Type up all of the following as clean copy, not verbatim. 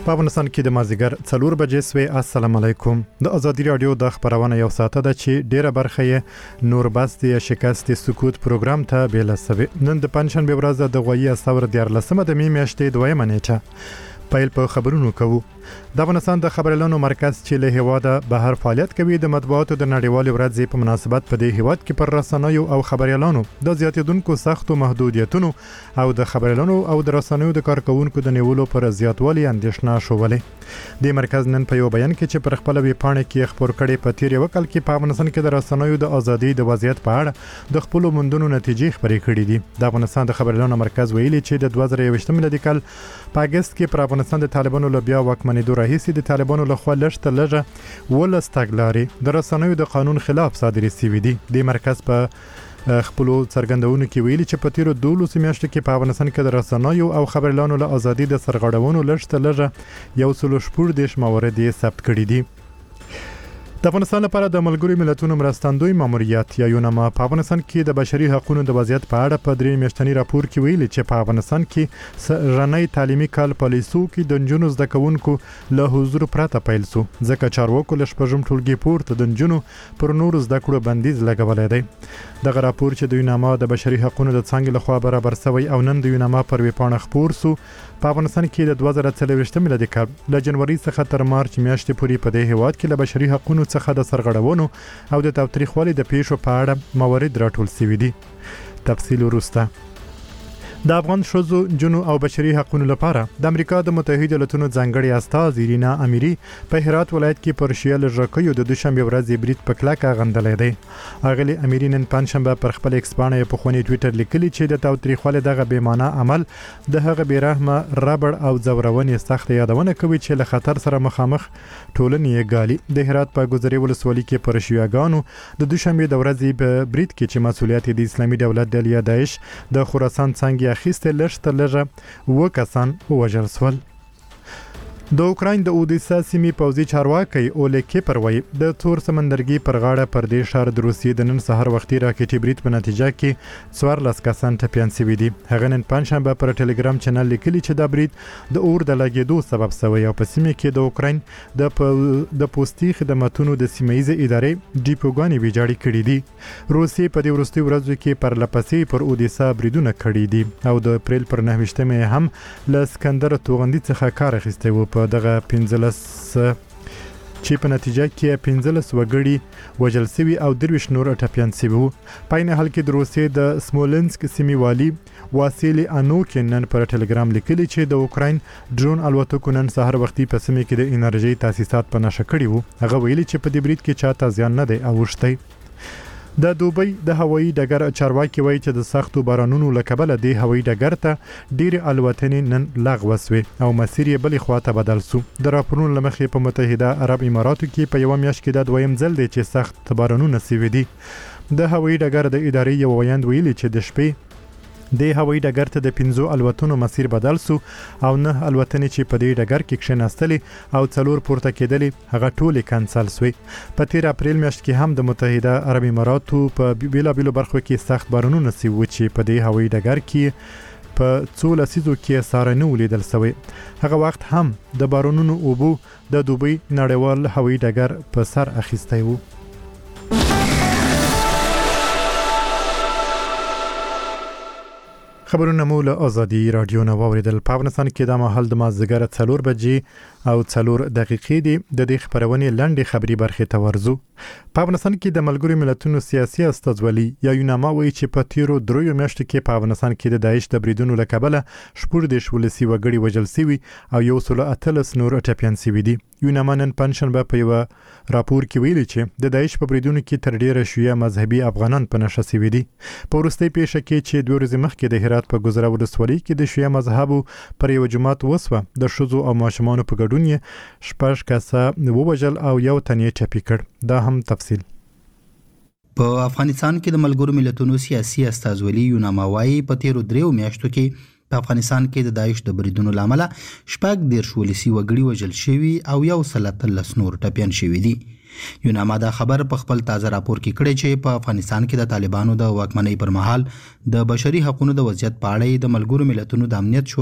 په افغانستان کې د مازیګر 4 بجې سوي. السلام علیکم. د ازادي رادیو د خبرونه یو ساعته ده چې ډیره برخه یې نوربست یا شکست سکوت پروګرام ته بیل سوي. نن د پنځشنبه ورځ د غوي اسور 14 د می میاشتې 2 نیټه پیل په خبرونو کوو. د افغانستان د خبريالانو مرکز چې له هواده بهر فعالیت کوي د مطبوعاتو د نړیوالې ورځې په مناسبت په دې هواد کې پر رسنیو او خبريالانو د زیاتېدونکو سختو محدودیتونو او د خبريالانو او د رسنیو د کارکونکو د نیولو پر زیاتوالي اندېښنه شولې. د مرکز نن په یو بیان کې چې پر خپل ویبپاڼه کې خبر کړي په تیر وکړ کې په افغانستان کې د رسنیو د ازادي د وضعیت په اړه د خپل مندونو نتیجې خبرې کړې دي. د افغانستان د خبريالانو مرکز ویلي چې د 2023 میلادي کال په اگست کې پر افغانستان د طالبانو له بیا واکمنېدو راهیسې د طالبانو له خوا لږ ولس تګلارې د رسنیو د قانون خلاف صادرې شوې دي. د مرکز په خپل څرګندونو کې ویلي چې په تیر 12 میاشتو کې په افغانستان کې د رسنیو او خبريالانو له ازادي د سرغړونو لږ 114 موارد ثبت کړي دي. د افغانستان لپاره د ملګرو ملتونو مرستندوی ماموریت یا یونما په افغانستان کې د بشري حقوقو د وضعیت په اړه په 3 میاشتنی راپور کې ویلي چې په افغانستان کې رڼای تعلیمي کال پالیسو کې د جنونو زده کوونکو له حضور پرته پیل سو ځکه چارواکو له شپږم ټولګي پورته د جنونو پر نور زده کړو بندیز لګولای دی. دغه راپور چې د یونما د بشري حقوقو د څنګه لخوا برابر شوی او نن د یونما پر ویبپاڼه خبر سو په افغانستان کې د 2023 میلادي کال له جنوري څخه تر مارچ میاشتې پورې په دې هواد کې له بشري حقوقو څخه د سرغړونو او د تاوتریخوالي د پیښو په اړه موارد راټول شوي دي. تفصیل وروسته. د افغان شوزو جنو او بشري حقوقو لپاره د امریکا د متحده ایالاتونو ځانګړي استاذ ایرینا امیری په هرات ولایت کې پر شیال ژکیو د دوشنبه ورځې بریټ په کلاکه غندلې دی. اغلی امیری نن پنځشنبه پر خپل ایکس باندې په خونی ټوئیټر لیکلی چې د تاوتریخوالي دغه بیمانه عمل د هغه بیرحمه ربړ او زورونې سخت یادونه کوي چې له خطر سره مخامخ ټولنې غالي. د هرات په ګذري ولسوالۍ کې پر شیاګانو د دوشنبه د ورځې په بریټ کې چې مسولیت د اسلامي دولت د داعش د خراسان څنګه اخیسته لږ وکسان ووژل شول. د اوکراین د اودیسا سیمې پوځي چارواکي اولیکی پروي د تور سمندرګي پر غاړه پر دې شهر د روسیې د نن سحر وختي راکټي بریټ په نتیجه کې 14 کسان ټپيان شوي دي. هغه نن پنځشنبه پر ټلګرام چینل لیکلي چې د بریټ د اور د لګیدو سبب شوی او په سیمه کې د اوکراین د پوستي خدماتونو د سیمایي ادارې ډیپوګانی ویجاړي کړې دي. روسیې په دې ورستي ورځو کې پر لپسې پر اودیسا بریدونه کړې دي او د اپریل پر 9 هم له اسکندر توغندي څخه کار اخیسته و. په دغه 15 چې په نتیجه کې 15 وګړي وژل شوي او 23 نور ټپيان شوي وو. په عین حال کې د روسیې د سمولنسک سیمې والي واسیلی انوکین نن پر ټلګرام لیکلي چې د اوکراین ډرون الوتکو نن سحر وختي په سیمه کې د انرژي تاسیسات په نشه کړي وو. هغه ویلي چې په دې بریټ کې چاته زیان نه دی اوښتی. د دوبۍ د هوایي ډګر چارواکي وایي چې د سختو بارانونو له کبله د هوایي ډګر ته ډېرې الوتنې نن لغوه شوې او مسیر یې بلې خواته بدل شو. د راپورونو له مخې په متحده عرب اماراتو کې په یوه میاشت کې د دویم ځل دی چې سخت بارانونه شوي دي. د هوایي ډګر د ادارې یو ویاند ویلي چې د شپې د هوایي ډګر ته د 15 الوتنو مسیر بدل سو او 9 الوتنې چې په دې ډګر کې کښیناستلې او 4 پورته کېدلې هغه ټولې کانسل شوې. په 13 اپریل میاشت کې هم د متحده عرب اماراتو په بیلابیلو برخو کې سخت بارانونه شوي چې په دې هوایي ډګر کې په 14 لسیزو کې ساره نه ولیدل شوی. هغه وخت هم د بارانونو اوبو د دوبۍ نړیوال هوایي ډګر په سر اخیستی وو. خبرونه مو له ازادي رادیو نه واوریدل. په افغانستان کې د مهال د مازدیګر 4 بجې او 4 دقیقې دي. د دې خبرونې لاندې خبري برخې ته ورځو. په افغانستان کې د ملګرو ملتونو سیاسي استازولي یا یونما وایي چې په تیرو 3 میاشتو کې په افغانستان کې د داعش د بریدونو له کبله 14 ولسي وګړي وژل شوي او 118 نور ټپيان شوي دي. یونما نن پنځشنبه په یو راپور کې ویلي چې د داعش په بریدونو کې تر ډیره شیعه مذهبي افغانان په نشه شوي دي. په وروستۍ پیښه کې چې 2 ورځې مخکې د هرات په ګذره ولسوالۍ کې د شیعه مذهبو پر یو جماعت وسوه د ښځو او ماشومانو په ګډون یې 6 کسه ووژل او یو تن یې ټپي کړ. دا هم تفصیل. په افغانستان کې د ملګرو ملتونو سیاسي استازولي یونما وايي په تیرو 3 میاشتو کې په افغانستان کې د داعش د بریدونو لامل 14 ولسي وګړي وژل شوي او 113 نور ټپيان شوي دي. یوناما دا خبر په خپل تازه راپور کې کړی چې په افغانستان کې د طالبانو د واکمنۍ پر مهال د بشري حقوقو د وضعیت په اړه د ملګرو ملتونو د امنیت شورا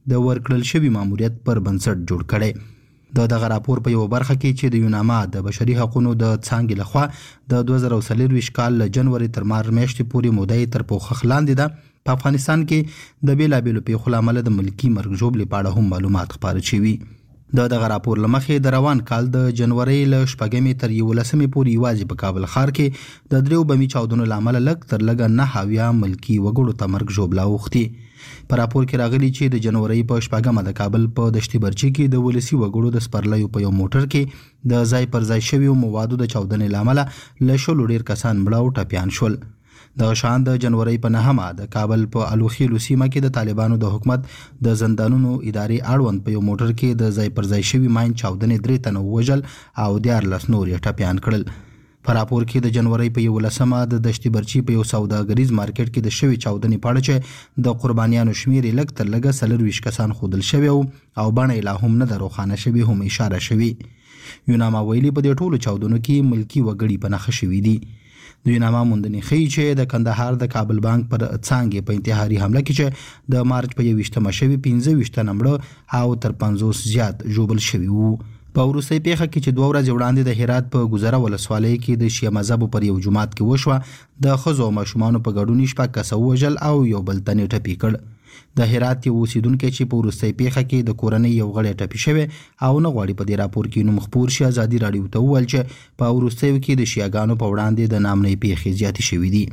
د ورکړل شوي ماموریت پر بنسټ جوړ کړي. دغه راپور په یو برخه کې چې د یوناما د بشري حقوقو د څانګې لخوا د 2024 کال له جنوري تر مارچ میاشتې پورې موده تر پوښښ لاندې ده، په افغانستان کې د بیلابیلو پیښو له امله د ملکي مرګ ژوبلې په اړه هم معلومات خپاره شوي. دغه راپور له مخې د روان کال د جنوري له 8 تر 11 پورې یوازې په کابل ښار کې د 3 بمي چاودنو له امله لږ تر لږه 9 ملکي وګړو ته مرګ ژوبله اوښتي. په راپور کې راغلي چې د جنوري په 8 د کابل په دشتي برچي کې د ولسي وګړو د سپرلیو په یو موټر کې د ځای پر ځای شویو موادو د چاودنې له امله له 100 ډیر کسان مړه او ټپیان شول. د شان د جنوري په 9 د کابل په الوخیلو سیمه کې د طالبانو د حکومت د زندانونو ادارې اړوند په یو موټر کې د ځای پر ځای شوی ماین چاودنې 3 تنه وژل او 14 نور یې ټپیان کړل. په راپور کې د جنوري په 11 د دشتي برچي په یو سوداګریز مارکیټ کې د شوی چاودنې په اړه چې د قربانیانو شمیر لږ تر لږه 40 کسان خودل شوی او بڼه لا هم نه روښانه شوی هم اشاره شوی. یوناما ویلي په دې ټولو چاودنو کې ملکی وګړي په نښه شوي دي. د یوناما موندنې ښیي چې د کندهار د کابل بانک پر څانګې په انتحاري حمله کې چې د مارچ په 21 شوی 15 تنه مړه او تر 50 زیات ژوبل شوي وو. په وروستۍ پیښه کې چې 2 ورځې وړاندې د هرات په ګذره ولسوالۍ کې د شیعه مذهبو پر یو جومات کې وشوه، د ښځو او ماشومانو په ګډون 6 کسه ووژل او یو بل تن یې ټپي کړ. د هرات یو اوسیدونکی چې په وروستۍ پیښه کې د کورنۍ یو غړی ټپي شوی او نه غواړي په دې راپور کې نوم خپور شي، ازادي راډیو ته وویل چې په وروستیو کې د شیعاګانو په وړاندې د نامنۍ پیښې زیاتې شوي دي.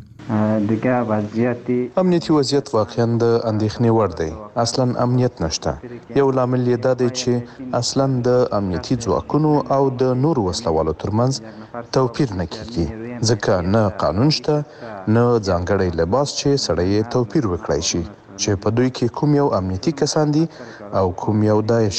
امنیتي وضعیت واقعا د اندېښنې وړ دی. اصلا امنیت نشته. یو لامل یې دا دی چې اصلا د امنیتي ځواکونو او د نورو وسلوالو ترمنځ توپیر نه کیږي، ځکه نه قانون شته نه ځانګړی لباس چې سړی توپیر وکړای شي چې په دوی کې کوم یو امنیتي کسان دي او کوم یو داعش.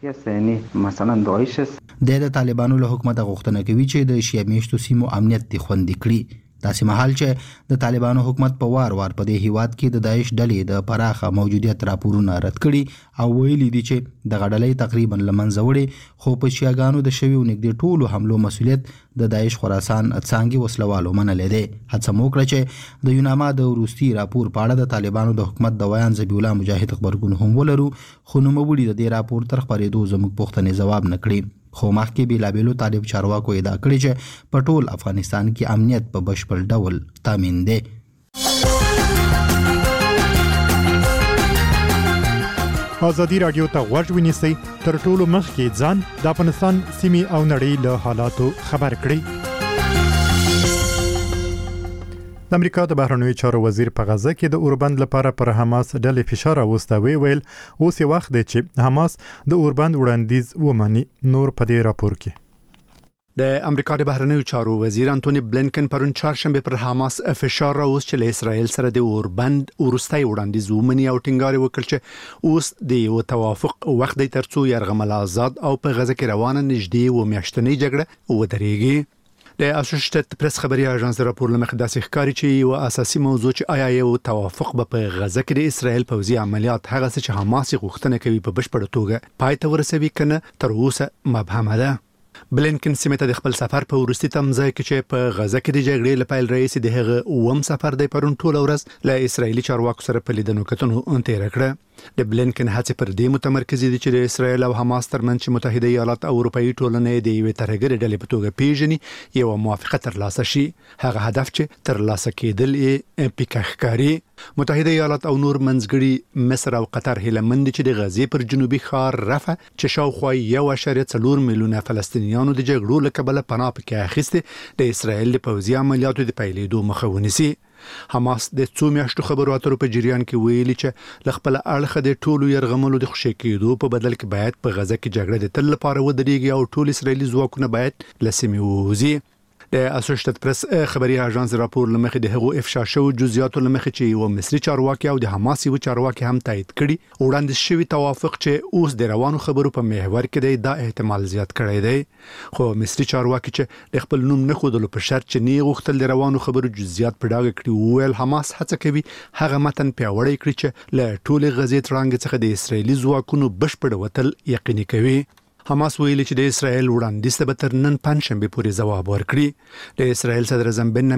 د طالبانو له حکومت غوښتنه کوي چې د شیعه میشتو سیمو امنیت دي خوندي کړي. داسې مهال چې د طالبانو حکومت په وار په دې هیواد کې د داعش ډلې د پراخه موجودیت راپورونه رد کړي او ویلي دي چې د غډلې تقریبا لمنځه وړي، خو په شیعاګانو د شویو نږدې ټولو حملو مسؤلیت د داعش خراسان څانګې وسلوالو منلې ده. هڅه وکړه چې د یوناما د وروستي راپور په اړه د طالبانو د حکومت د ویان ذبیح الله مجاهد خبرګون هم ولرو، خو نوموړي د دې راپور تر خبرېدو زموږ پوښتنې ځواب نه کړي. خو مخکې بیلابیلو طالب چارواکو ادعا کړې چې په ټول افغانستان کې امنیت په بشپړ ډول تامین دی. ازادي راډیو ته غوږ ونیسئ، تر ټولو مخکې ځان د افغانستان سیمې او نړۍ له حالاتو خبر کړئ. د امریکا د بهرنیو چارو وزیر په غزه کې د اوربند لپاره پر حماس ډلې فشار راوسته ویل اوس یې وخت دی چې حماس د اوربند وړاندیز ومني. نور په دې راپور کې د امریکا د بهرنیو چارو وزیر انټونی بلینکن پرون چهارشنبه پر حماس فشار راوست چې له اسرائیل سره د اوربند وروستي وړاندیز ومني او ټینګار وکړ چې اوس د یو توافق وخت دی ترڅو یرغمل آزاد او په غزه کې روانه نږدې و میاشتنۍ جګړه ودرېږي. د اسوسییټډ پریس خبري اژانس راپور لمخې داسې ښکاري چې یو اساسي موضوع چې آیا یو توافق به په غزه کې د اسرائیل پوځي عملیات هغه څه چې حماس غوښتنه کوي په بشپړه توګه پای ته ورسوي کنه تر اوسه مبهمه ده. بلینکن سیمه ته د خپل سفر په وروستي تمځای کې چې په غزه کې د جګړې لپاره رئیس د هغه اوم سفر دی پرون ټول ورځ له اسرایلی چارواکو سره په لیدنو کتنو تیر کړ. د بلینکن هڅې پر دې متمرکز دي چې د اسرایل او حماس ترمنځ متحده ایالات او اروپאי ټولنې د یوې ترهګرې ډلې په توګه پیژني یو موافقه ترلاسه شي. هغه هدف چې ترلاسه کېدل یې پیکاښکاری. متحده ایالات او نور منځګړي مصر او قطر هیله مند چې د غزې پر جنوبي ښار رفح چې شاوخوا 1.4 میلیونه فلسطینیانو د جګړو له کبله پناه پکې اخیسته د اسرایل د پوځي عملیاتو د پیلېدو مخه ونیسي. حماس د څو میاشتو خبرو اترو په جریان کې ویلي چې لخپل اړخ د ټولو يرغملو د خوشی کېدو په بدل کې باید په غزه کې جګړه د تل لپاره ودرېږي او ټول اسرایلی ځواکونه باید لسمې ووځي. د اسوسییټډ پریس خبري اژانس راپور لمخې د هغو افشا شو جزئیات لمخې چې یو مصري چارواکي او د حماس یو چارواکي هم تایید کړي وړاندې شوی توافق چې اوس د روانو خبرو په محور کې دی دا احتمال زیات کړی دی. خو مصري چارواکي چې د خپل نوم نه خودلو په شرط چې نه غوښتل د روانو خبرو جزئیات په ډاګه کړي ویل حماس هڅه کوي هغه متن پیاوړی کړي چې له ټولې غزې ترانګ څخه د اسرایلی ځواکونو بشپړ وتل یقیني کوي. حماس ویلي چې د اسرایل وړاندیز ته به تر نن پنځشنبه پورې ځواب ورکړي. د اسرایل صدر اعظم